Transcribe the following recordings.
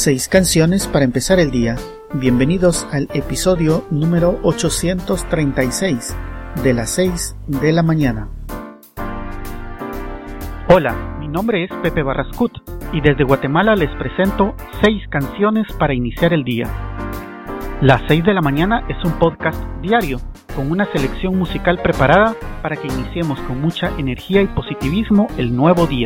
6 canciones para empezar el día. Bienvenidos al episodio número 836 de las 6 de la mañana. Hola, mi nombre es Pepe Barrascut y desde Guatemala les presento 6 canciones para iniciar el día. Las 6 de la mañana es un podcast diario con una selección musical preparada para que iniciemos con mucha energía y positivismo el nuevo día.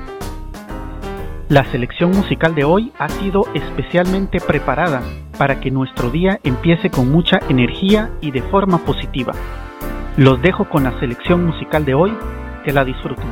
La selección musical de hoy ha sido especialmente preparada para que nuestro día empiece con mucha energía y de forma positiva. Los dejo con la selección musical de hoy, que la disfruten.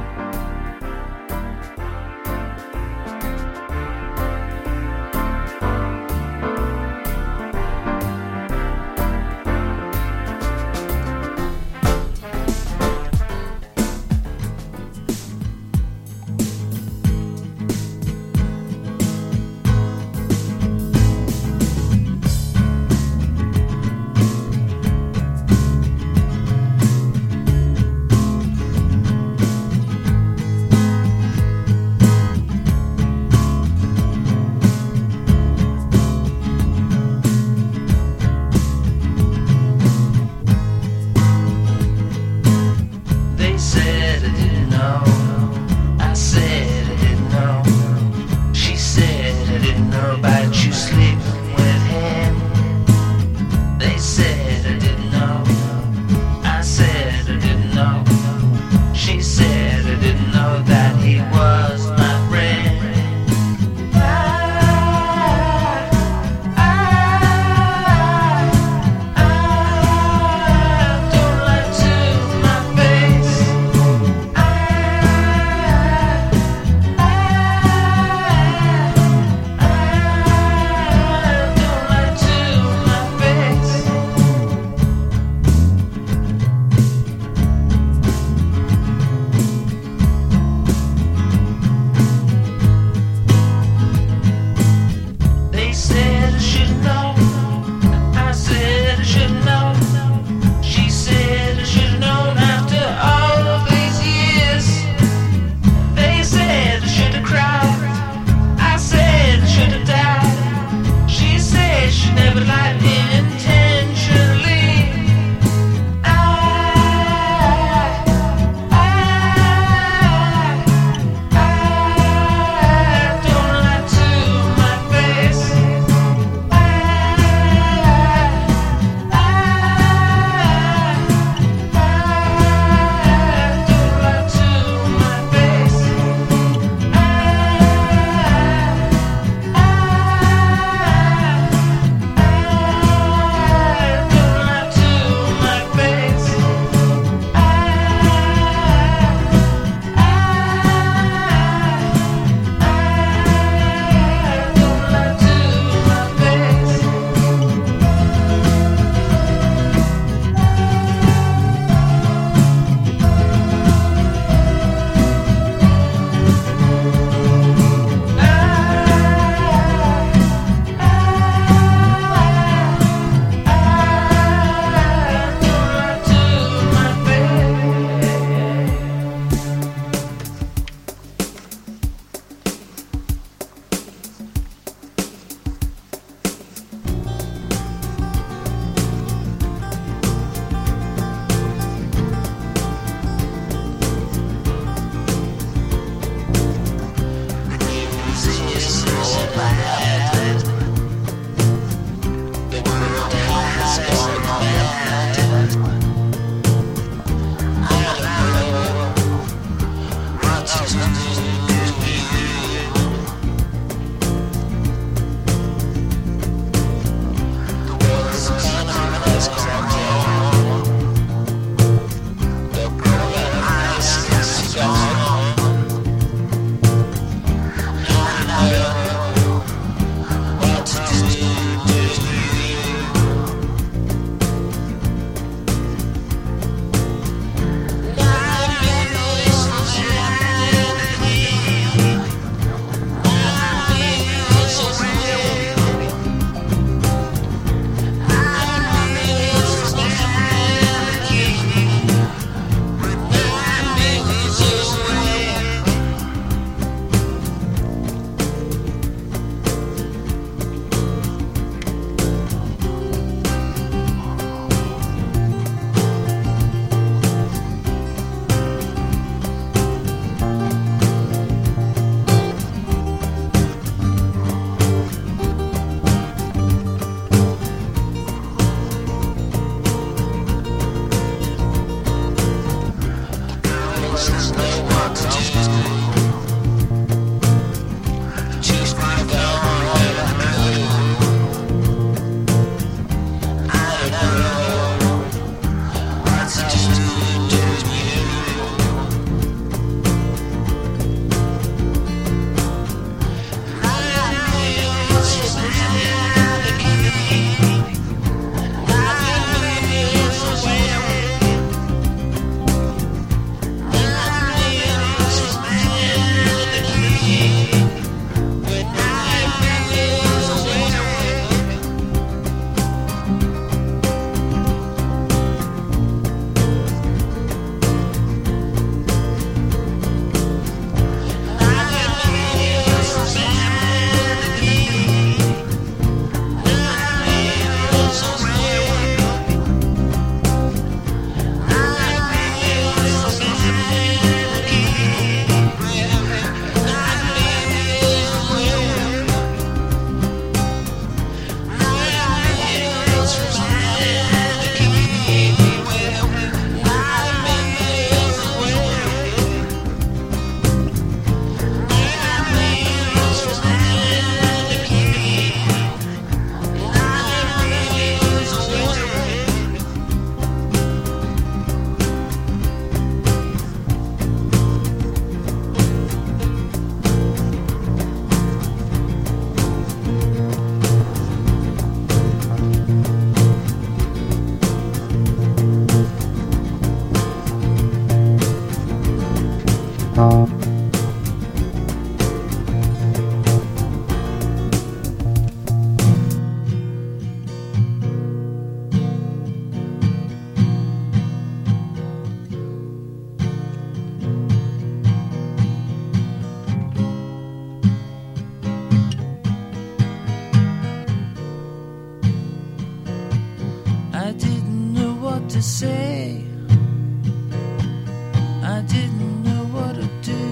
to say. I didn't know what to do.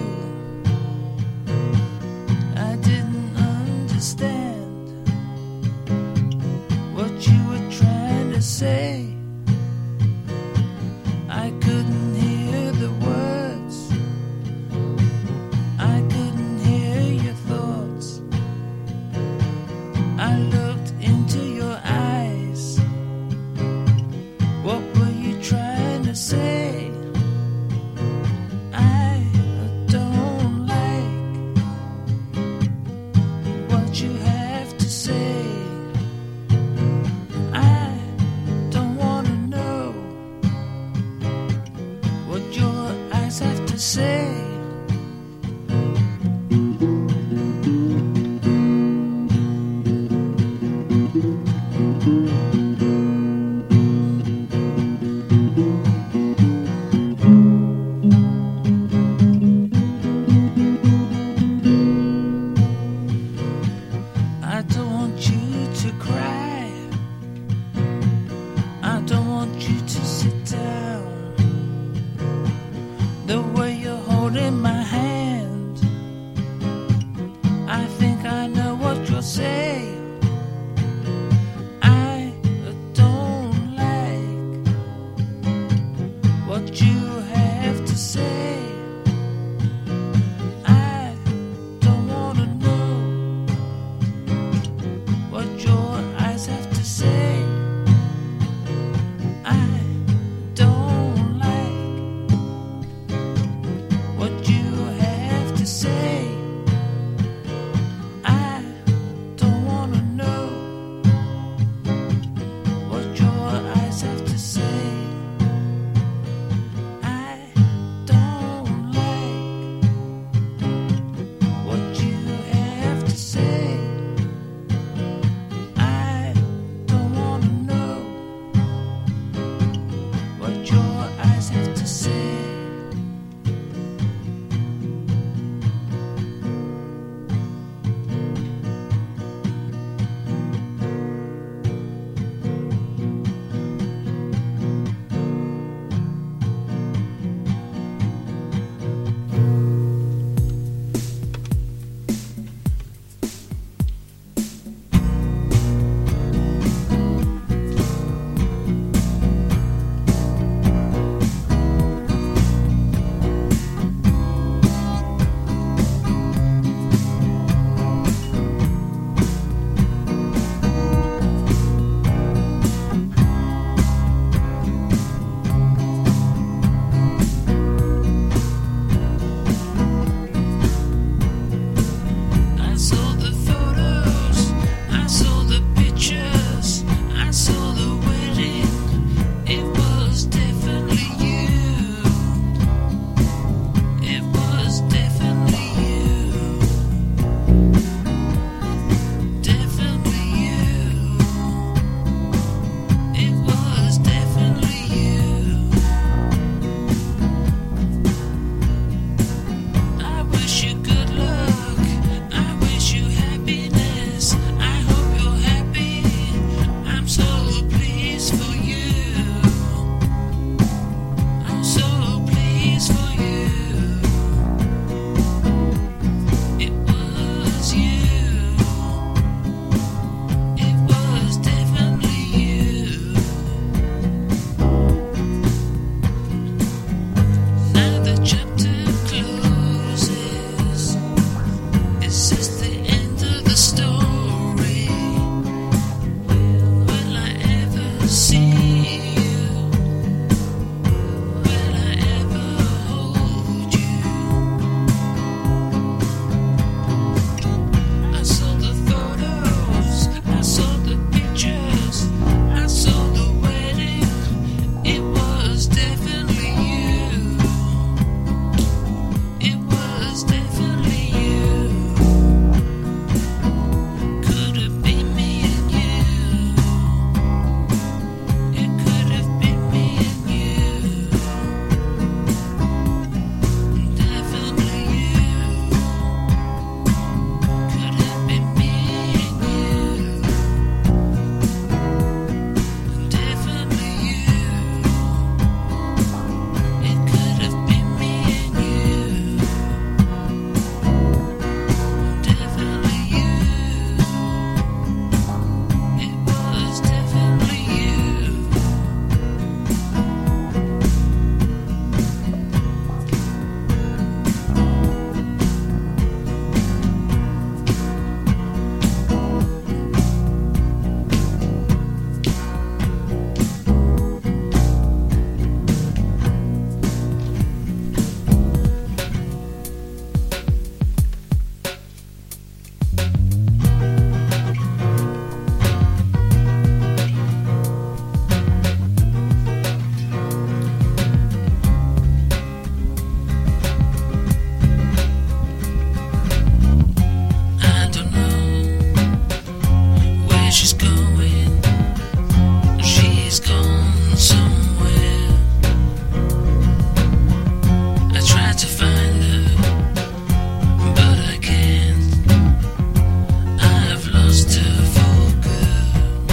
I didn't understand what you were trying to say. I couldn't hear the words. I couldn't hear your thoughts. I looked into your eyes. What were you trying to say? I don't like what you have to say. I don't want to know what your eyes have to say. I don't want you to cry. I don't want you to sit down. The way you're holding somewhere. I tried to find her, but I can't. I've lost her for good.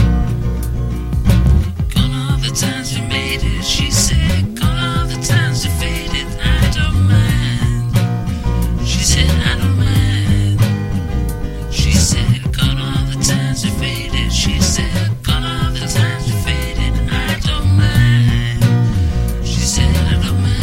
Gone all the times we made it, she said. Gone all the times we faded, I don't mind. She said, I don't mind. She said, gone all the times we faded. She said, gone all the times we faded, I don't mind. She said, I don't mind.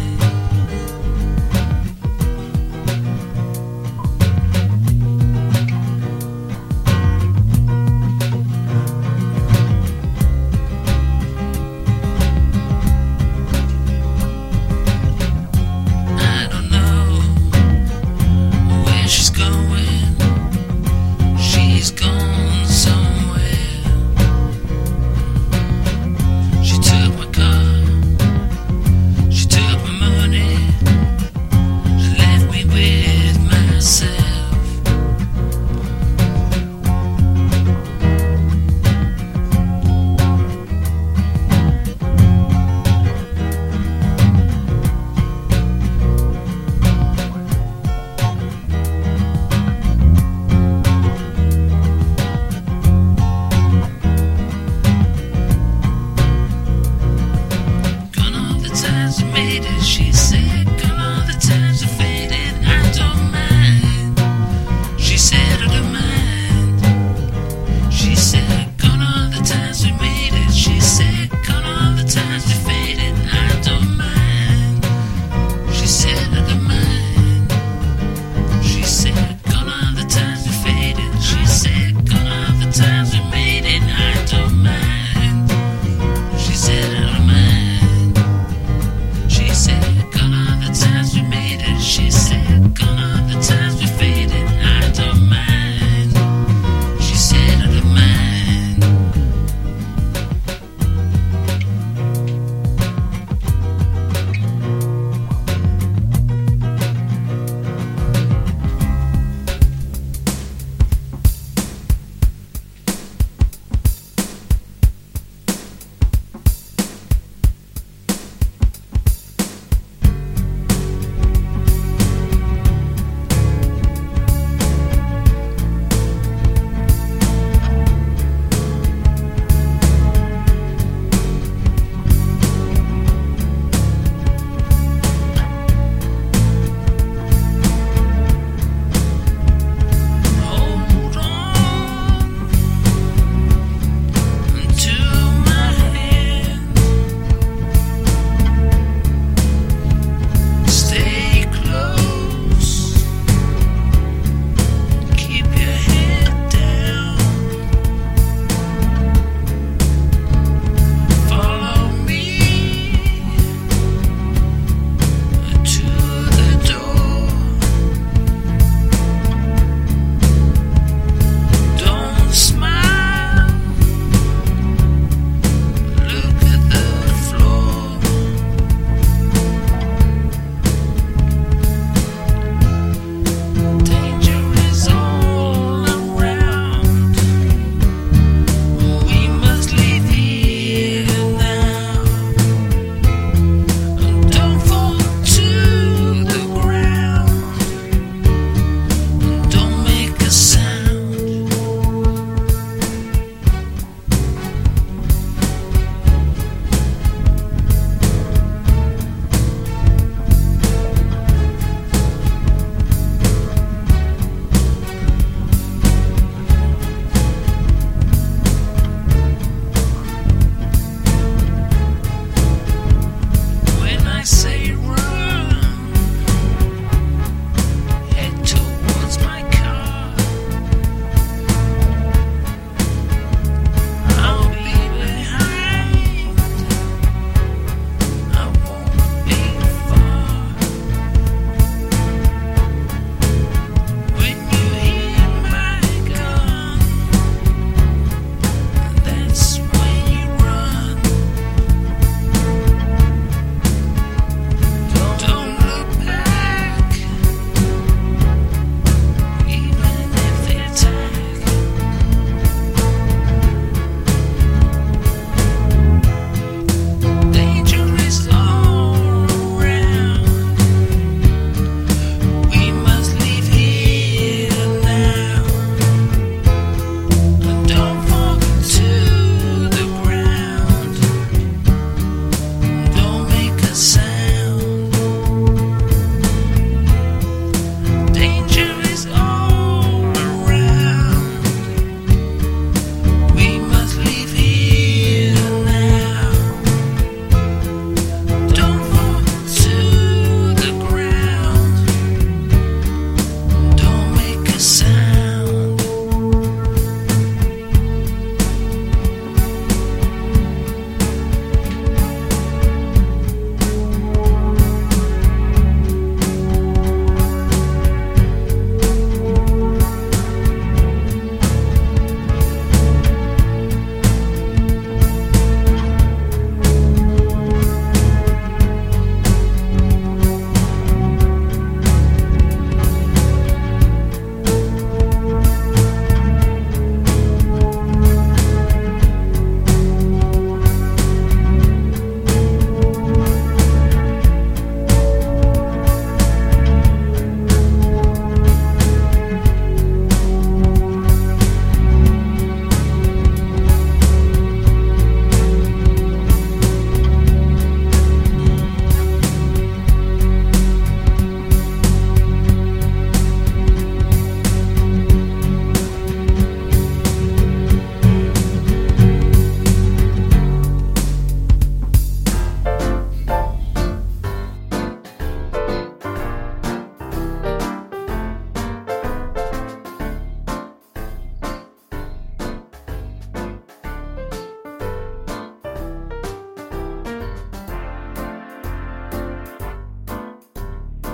I don't know where she's going. She's gone somewhere. She took my car. She took my money. She left me with myself. Gone all the times we made it, she said. Gone all the times we faded, I don't mind. She said, I don't mind. She said, gone all the times we made it. She said, gone all the times we faded, I don't mind. She said, I don't mind. She said, gone all the times we faded. She said, gone all the times we made it, I don't mind. She said, I don't mind. She said, gone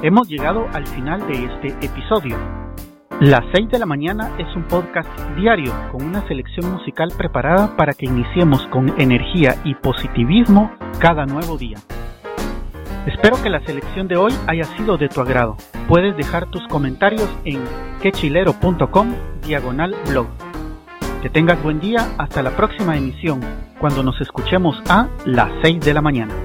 Hemos llegado al final de este episodio. Las 6 de la mañana es un podcast diario con una selección musical preparada para que iniciemos con energía y positivismo cada nuevo día. Espero que la selección de hoy haya sido de tu agrado. Puedes dejar tus comentarios en quechilero.com/blog. Que tengas buen día hasta la próxima emisión, cuando nos escuchemos a las 6 de la mañana.